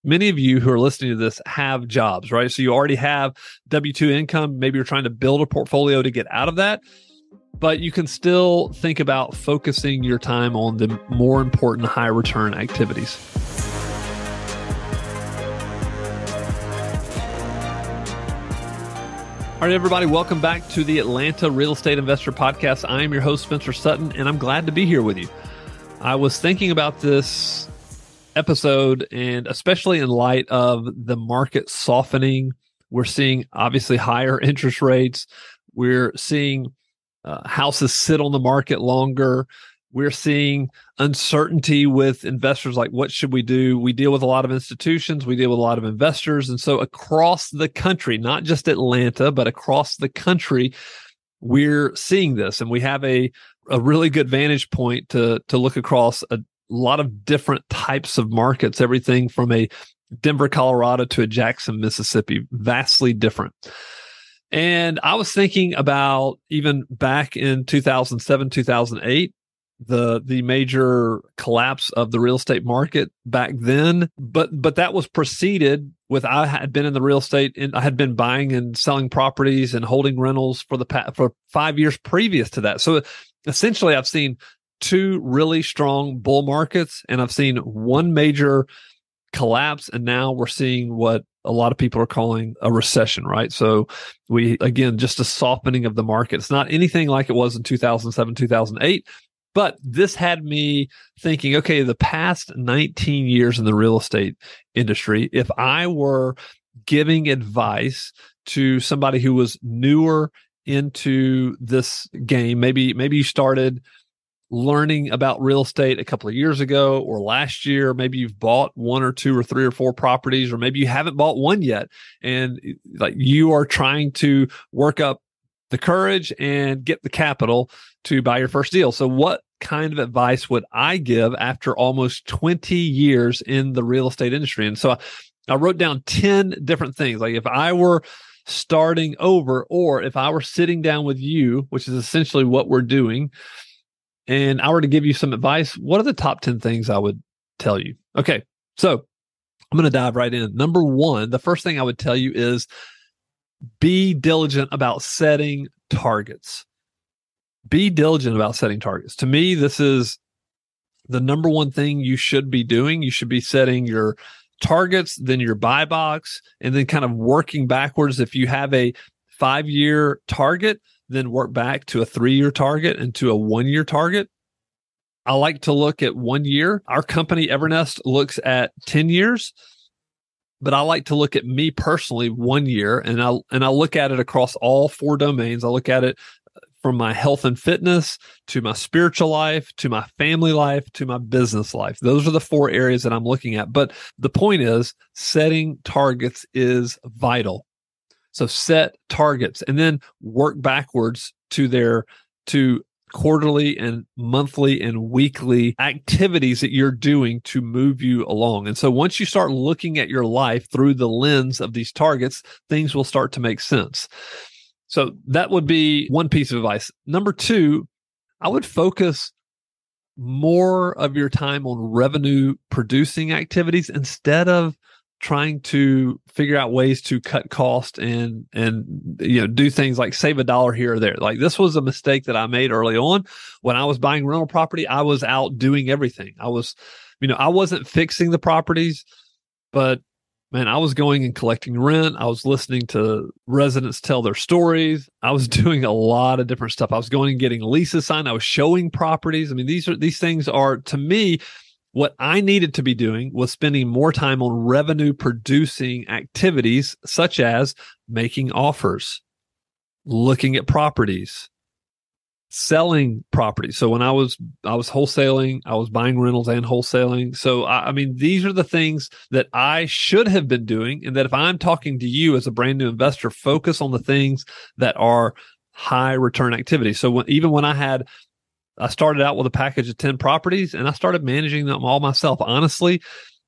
many of you who are listening to this have jobs, right? So you already have W-2 income. Maybe you're trying to build a portfolio to get out of that, but you can still think about focusing your time on the more important high return activities. All right, everybody, welcome back to the Atlanta Real Estate Investor Podcast. I am your host, Spencer Sutton, and I'm glad to be here with you. I was thinking about this episode, and especially in light of the market softening. We're seeing obviously higher interest rates. We're seeing houses sit on the market longer. We're seeing uncertainty with investors, like what should we do? We deal with a lot of institutions. We deal with a lot of investors. And so across the country, not just Atlanta, but across the country, we're seeing this. And we have a really good vantage point to look across a lot of different types of markets, everything from a Denver, Colorado to a Jackson, Mississippi, vastly different. And I was thinking about even back in 2007, 2008, the major collapse of the real estate market back then. But that was preceded with, I had been in the real estate and I had been buying and selling properties and holding rentals for 5 years previous to that. So essentially I've seen two really strong bull markets, and I've seen one major collapse, and now we're seeing what a lot of people are calling a recession, right? So again, just a softening of the market. It's not anything like it was in 2007, 2008, but this had me thinking, okay, the past 19 years in the real estate industry, if I were giving advice to somebody who was newer into this game, maybe you started learning about real estate a couple of years ago or last year, maybe you've bought one or two or three or four properties, or maybe you haven't bought one yet. And like you are trying to work up the courage and get the capital to buy your first deal. So what kind of advice would I give after almost 20 years in the real estate industry? And so I wrote down 10 different things. Like if I were starting over, or if I were sitting down with you, which is essentially what we're doing, and I were to give you some advice, what are the top 10 things I would tell you? Okay, so I'm going to dive right in. Number one, the first thing I would tell you is be diligent about setting targets. Be diligent about setting targets. To me, this is the number one thing you should be doing. You should be setting your targets, then your buy box, and then kind of working backwards. If you have a 5-year target, then work back to a 3-year target and to a 1-year target. I like to look at 1 year. Our company, Evernest, looks at 10 years, but I like to look at me personally 1 year, and I look at it across all 4 domains. I look at it from my health and fitness to my spiritual life, to my family life, to my business life. Those are the 4 areas that I'm looking at. But the point is, setting targets is vital. So set targets and then work backwards to quarterly and monthly and weekly activities that you're doing to move you along. And so once you start looking at your life through the lens of these targets, things will start to make sense. So that would be one piece of advice. Number 2, I would focus more of your time on revenue producing activities instead of trying to figure out ways to cut cost and do things like save $1 here or there. Like this was a mistake that I made early on. When I was buying rental property, I was out doing everything. I wasn't fixing the properties, but man, I was going and collecting rent. I was listening to residents tell their stories. I was doing a lot of different stuff. I was going and getting leases signed. I was showing properties. I mean, these things are, to me, what I needed to be doing was spending more time on revenue producing activities, such as making offers, looking at properties, selling properties. So when I was wholesaling, I was buying rentals and wholesaling. So I mean, these are the things that I should have been doing. And that if I'm talking to you as a brand new investor, focus on the things that are high return activities. So even when I started out with a package of 10 properties and I started managing them all myself. Honestly,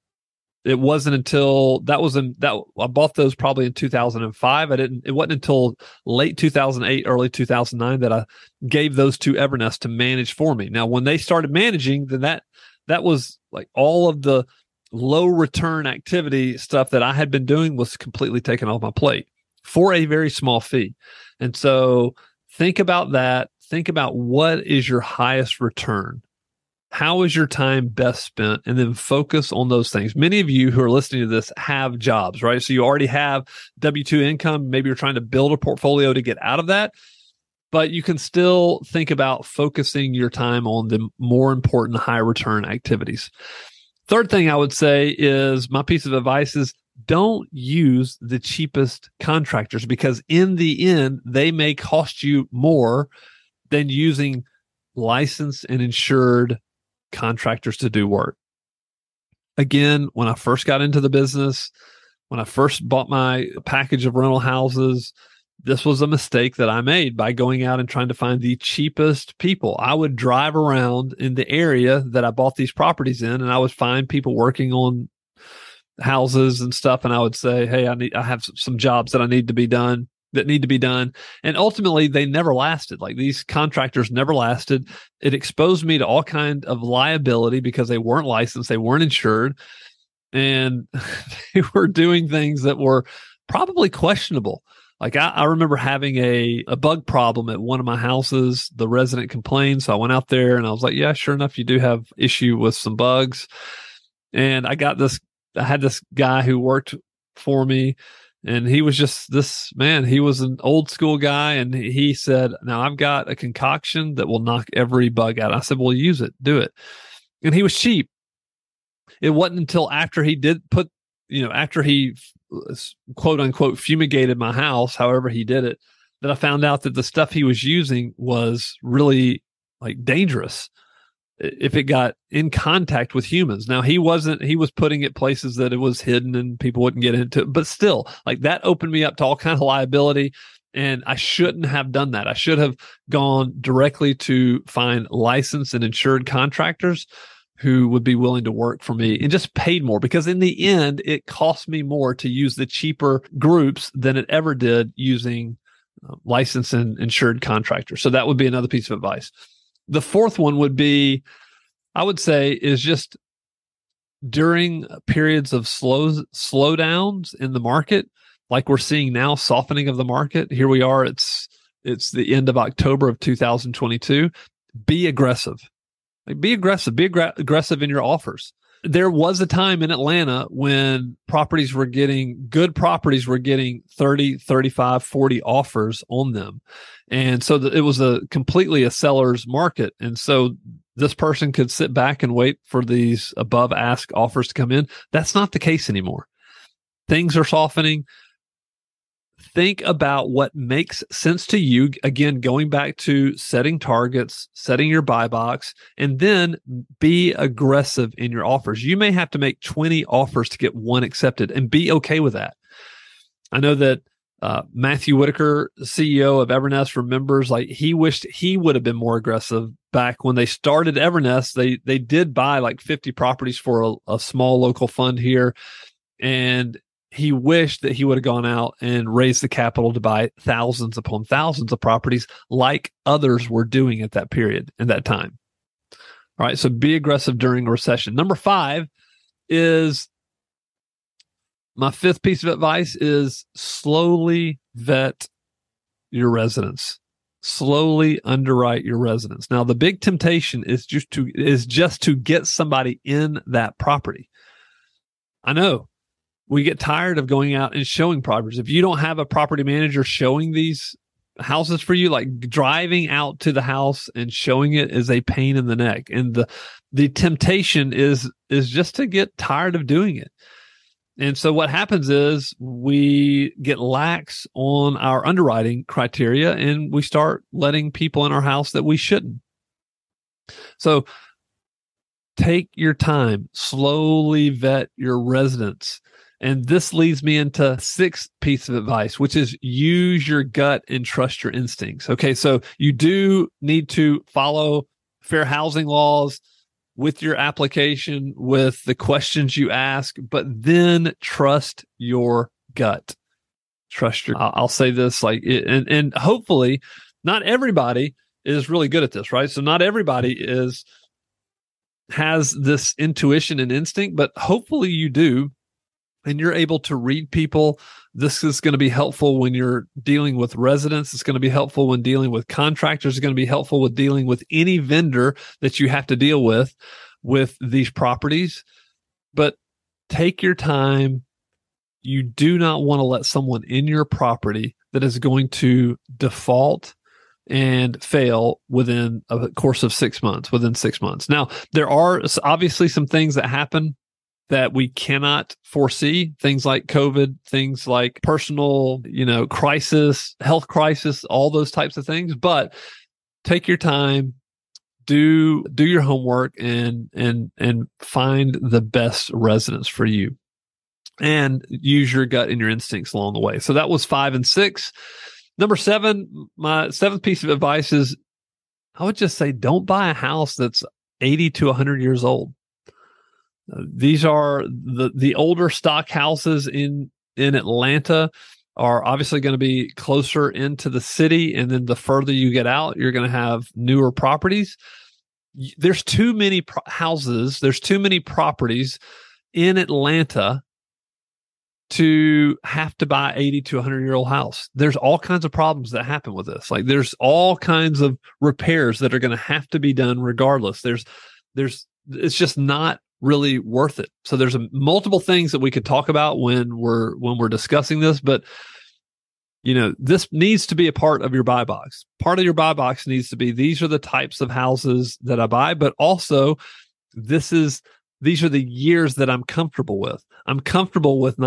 it wasn't until I bought those probably in 2005. It wasn't until late 2008, early 2009 that I gave those to Evernest to manage for me. Now, when they started managing, then that was like all of the low return activity stuff that I had been doing was completely taken off my plate for a very small fee. And so think about that. Think about what is your highest return. How is your time best spent? And then focus on those things. Many of you who are listening to this have jobs, right? So you already have W-2 income. Maybe you're trying to build a portfolio to get out of that, but you can still think about focusing your time on the more important high return activities. Third thing I would say is my piece of advice is don't use the cheapest contractors, because in the end, they may cost you more than using licensed and insured contractors to do work. Again, when I first got into the business, when I first bought my package of rental houses, this was a mistake that I made by going out and trying to find the cheapest people. I would drive around in the area that I bought these properties in, and I would find people working on houses and stuff. And I would say, hey, I have some jobs that need to be done. And ultimately they never lasted. Like, these contractors never lasted. It exposed me to all kind of liability because they weren't licensed, they weren't insured, and they were doing things that were probably questionable. Like, I remember having a bug problem at one of my houses. The resident complained. So I went out there and I was like, yeah, sure enough, you do have issue with some bugs. And I had this guy who worked for me, and he was just this man. He was an old school guy. And he said, now I've got a concoction that will knock every bug out. I said, well, use it, do it. And he was cheap. It wasn't until after he after he quote unquote fumigated my house, however he did it, that I found out that the stuff he was using was really like dangerous if it got in contact with humans. Now, he was putting it places that it was hidden and people wouldn't get into it, but still, like, that opened me up to all kind of liability. And I shouldn't have done that. I should have gone directly to find licensed and insured contractors who would be willing to work for me and just paid more, because in the end, it cost me more to use the cheaper groups than it ever did using licensed and insured contractors. So that would be another piece of advice. The fourth one would be, I would say, is just during periods of slowdowns in the market, like we're seeing now, softening of the market. Here we are. It's the end of October of 2022. Be aggressive. Be aggressive in your offers. There was a time in Atlanta when good properties were getting 30, 35, 40 offers on them. And so it was completely a seller's market. And so this person could sit back and wait for these above ask offers to come in. That's not the case anymore. Things are softening. Think about what makes sense to you. Again, going back to setting targets, setting your buy box, and then be aggressive in your offers. You may have to make 20 offers to get one accepted, and be okay with that. I know that Matthew Whitaker, CEO of Evernest, remembers, like, he wished he would have been more aggressive back when they started Evernest. They did buy like 50 properties for a small local fund here, and he wished that he would have gone out and raised the capital to buy thousands upon thousands of properties like others were doing at that period and that time. All right. So be aggressive during a recession. Number 5 is, my fifth piece of advice is, slowly vet your residents. Slowly underwrite your residents. Now, the big temptation is just to get somebody in that property. I know. We get tired of going out and showing properties. If you don't have a property manager showing these houses for you, like, driving out to the house and showing it is a pain in the neck. And the temptation is just to get tired of doing it. And so what happens is we get lax on our underwriting criteria, and we start letting people in our house that we shouldn't. So take your time, slowly vet your residents. And this leads me into sixth piece of advice, which is use your gut and trust your instincts. Okay, so you do need to follow fair housing laws with your application, with the questions you ask, but then trust your gut. I'll say this, and hopefully not everybody is really good at this, right? So not everybody is has this intuition and instinct, but hopefully you do. And you're able to read people. This is going to be helpful when you're dealing with residents. It's going to be helpful when dealing with contractors. It's going to be helpful with dealing with any vendor that you have to deal with these properties. But take your time. You do not want to let someone in your property that is going to default and fail within a course of 6 months, within 6 months. Now, there are obviously some things that happen that we cannot foresee, things like COVID, things like personal, crisis, health crisis, all those types of things. But take your time, do your homework, and find the best residence for you, and use your gut and your instincts along the way. So that was 5 and 6. Number 7, my seventh piece of advice is, I would just say, don't buy a house that's 80 to 100 years old. These are the older stock houses in Atlanta are obviously going to be closer into the city. And then the further you get out, you're going to have newer properties. There's too many houses. There's too many properties in Atlanta to have to buy 80 to 100-year-old house. There's all kinds of problems that happen with this. Like, there's all kinds of repairs that are going to have to be done regardless. It's just not really worth it. So there's multiple things that we could talk about when we're discussing this, but this needs to be a part of your buy box. Part of your buy box needs to be, these are the types of houses that I buy, but also these are the years that I'm comfortable with. I'm comfortable with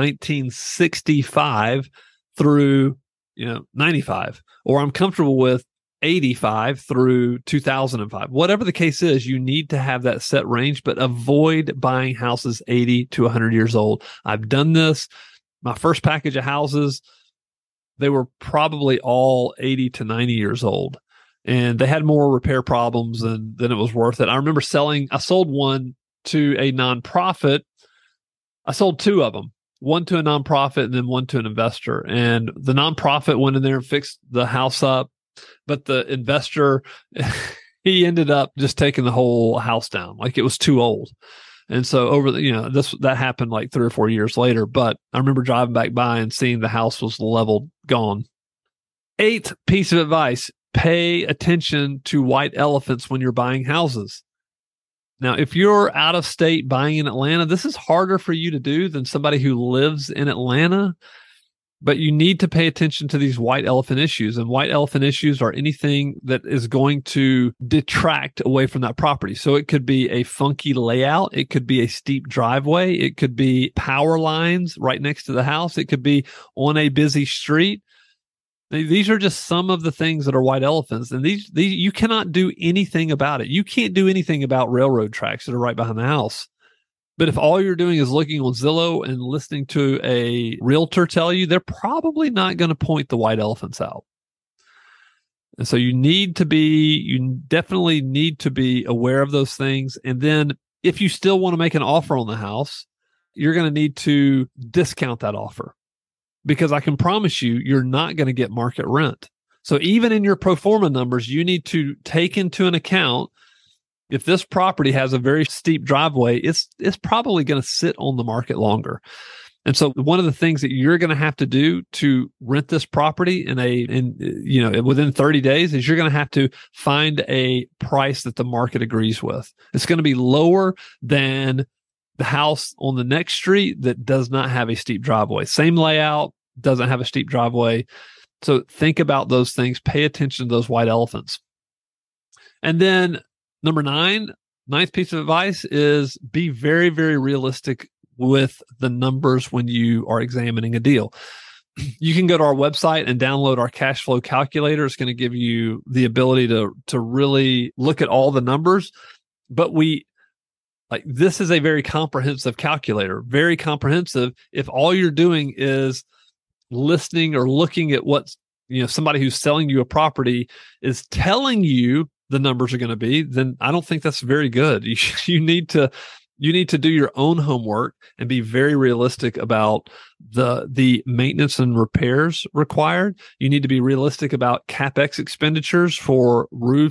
1965 through 95, or I'm comfortable with 85 through 2005. Whatever the case is, you need to have that set range, but avoid buying houses 80 to 100 years old. I've done this. My first package of houses, they were probably all 80 to 90 years old, and they had more repair problems than it was worth it. I remember I sold one to a nonprofit. I sold 2 of them, one to a nonprofit and then one to an investor. And the nonprofit went in there and fixed the house up, but the investor, he ended up just taking the whole house down. Like, it was too old. And so that happened like 3 or 4 years later, but I remember driving back by and seeing the house was leveled, gone. 8th piece of advice, pay attention to white elephants when you're buying houses. Now, if you're out of state buying in Atlanta, this is harder for you to do than somebody who lives in Atlanta, but you need to pay attention to these white elephant issues. And white elephant issues are anything that is going to detract away from that property. So it could be a funky layout. It could be a steep driveway. It could be power lines right next to the house. It could be on a busy street. These are just some of the things that are white elephants, and these you cannot do anything about it. You can't do anything about railroad tracks that are right behind the house. But if all you're doing is looking on Zillow and listening to a realtor tell you, they're probably not going to point the white elephants out. And so you definitely need to be aware of those things. And then if you still want to make an offer on the house, you're going to need to discount that offer, because I can promise you're not going to get market rent. So even in your pro forma numbers, you need to take into an account, if this property has a very steep driveway, it's probably going to sit on the market longer. And so one of the things that you're going to have to do to rent this property within 30 days is you're going to have to find a price that the market agrees with. It's going to be lower than the house on the next street that does not have a steep driveway. Same layout, doesn't have a steep driveway. So think about those things. Pay attention to those white elephants. And then number 9, ninth piece of advice is be very, very realistic with the numbers when you are examining a deal. You can go to our website and download our cash flow calculator. It's going to give you the ability to really look at all the numbers. But this is a very comprehensive calculator, very comprehensive. If all you're doing is listening or looking at what somebody who's selling you a property is telling you the numbers are going to be, then I don't think that's very good. You need to do your own homework and be very realistic about the maintenance and repairs required. You need to be realistic about CapEx expenditures for roofs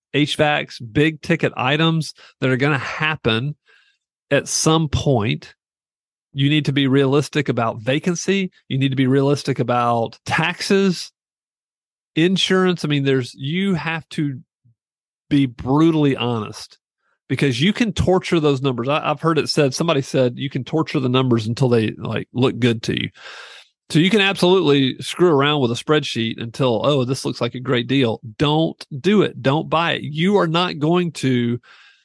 HVACs, big ticket items that are going to happen at some point. You need to be realistic about vacancy. You need to be realistic about taxes, insurance. I mean, you have to be brutally honest, because you can torture those numbers. I've heard it said, somebody said you can torture the numbers until they look good to you. So you can absolutely screw around with a spreadsheet until, oh, this looks like a great deal. Don't do it. Don't buy it. You are not going to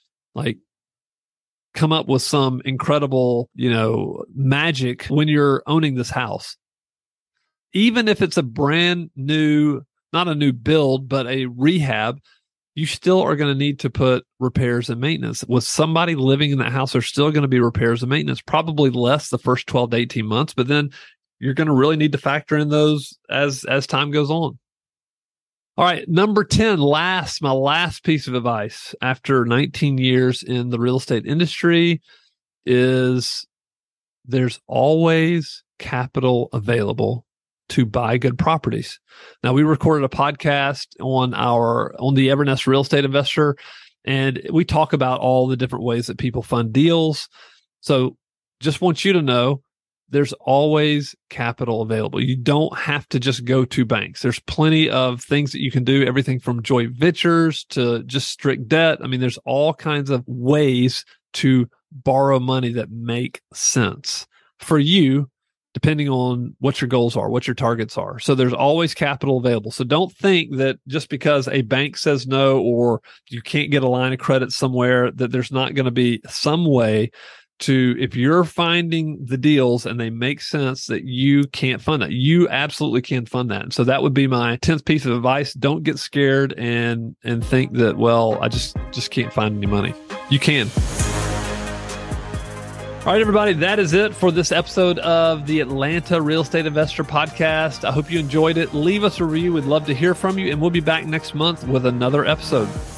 come up with some incredible, magic when you're owning this house. Even if it's a brand new, not a new build, but a rehab, you still are going to need to put repairs and maintenance. With somebody living in that house, there's still going to be repairs and maintenance, probably less the first 12 to 18 months, but then you're going to really need to factor in those as time goes on. All right, number 10, my last piece of advice after 19 years in the real estate industry is there's always capital available to buy good properties. Now, we recorded a podcast on the Evernest Real Estate Investor, and we talk about all the different ways that people fund deals. So just want you to know, there's always capital available. You don't have to just go to banks. There's plenty of things that you can do, everything from joint ventures to just strict debt. I mean, there's all kinds of ways to borrow money that make sense for you, depending on what your goals are, what your targets are. So there's always capital available. So don't think that just because a bank says no, or you can't get a line of credit somewhere, that there's not going to be some way to, if you're finding the deals and they make sense, that you can't fund that. You absolutely can fund that. And so that would be my 10th piece of advice. Don't get scared and think that, well, I just can't find any money. You can. All right, everybody, that is it for this episode of the Atlanta Real Estate Investor Podcast. I hope you enjoyed it. Leave us a review. We'd love to hear from you, and we'll be back next month with another episode.